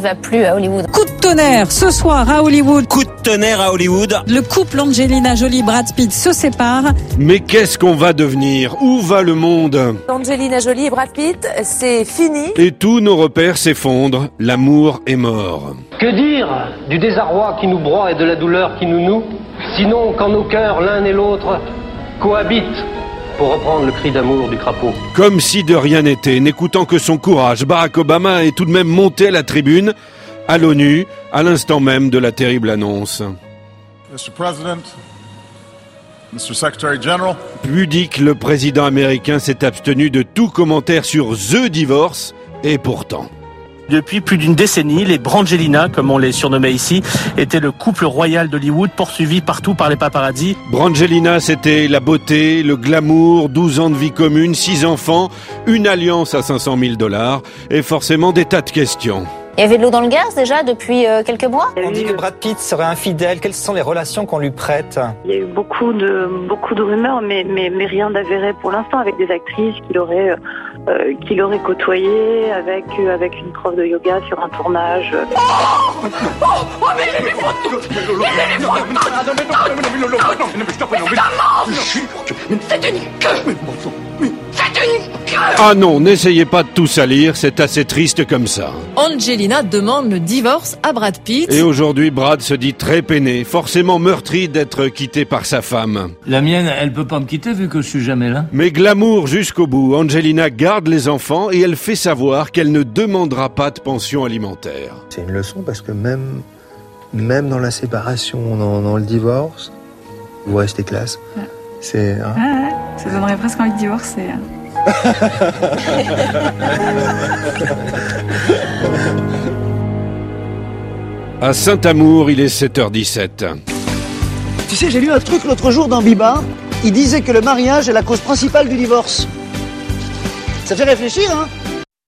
va plus à Hollywood. Coup de tonnerre ce soir à Hollywood. Coup de tonnerre à Hollywood. Le couple Angelina Jolie-Brad Pitt se sépare. Mais qu'est-ce qu'on va devenir? Où va le monde? Angelina Jolie et Brad Pitt, c'est fini. Et tous nos repères s'effondrent. L'amour est mort. Que dire du désarroi qui nous broie et de la douleur qui nous noue, sinon quand nos cœurs, l'un et l'autre, cohabitent, pour reprendre le cri d'amour du crapaud. Comme si de rien n'était, n'écoutant que son courage, Barack Obama est tout de même monté à la tribune, à l'ONU, à l'instant même de la terrible annonce. Mr. President, Mr. Secretary General. Pudique, le président américain s'est abstenu de tout commentaire sur The Divorce, et pourtant... Depuis plus d'une décennie, les Brangelina, comme on les surnommait ici, étaient le couple royal d'Hollywood poursuivi partout par les paparazzis. Brangelina, c'était la beauté, le glamour, 12 ans de vie commune, 6 enfants, une alliance à $500 000 et forcément des tas de questions. Il y avait de l'eau dans le gaz déjà depuis quelques mois. On dit que Brad Pitt serait infidèle. Quelles sont les relations qu'on lui prête? Il y a eu beaucoup de rumeurs, mais rien d'avéré pour l'instant, avec des actrices qu'il aurait côtoyées, avec une prof de yoga sur un tournage. Ah non, n'essayez pas de tout salir, c'est assez triste comme ça. Angelina demande le divorce à Brad Pitt. Et aujourd'hui, Brad se dit très peiné, forcément meurtri d'être quitté par sa femme. La mienne, elle peut pas me quitter vu que je suis jamais là. Mais glamour jusqu'au bout, Angelina garde les enfants et elle fait savoir qu'elle ne demandera pas de pension alimentaire. C'est une leçon parce que même dans la séparation, dans le divorce, vous restez classe. Ouais. C'est... Hein. Ouais, ça donnerait presque envie de divorcer. À Saint-Amour, il est 7h17. Tu sais, j'ai lu un truc l'autre jour dans Biba. Il disait que le mariage est la cause principale du divorce. Ça fait réfléchir, hein?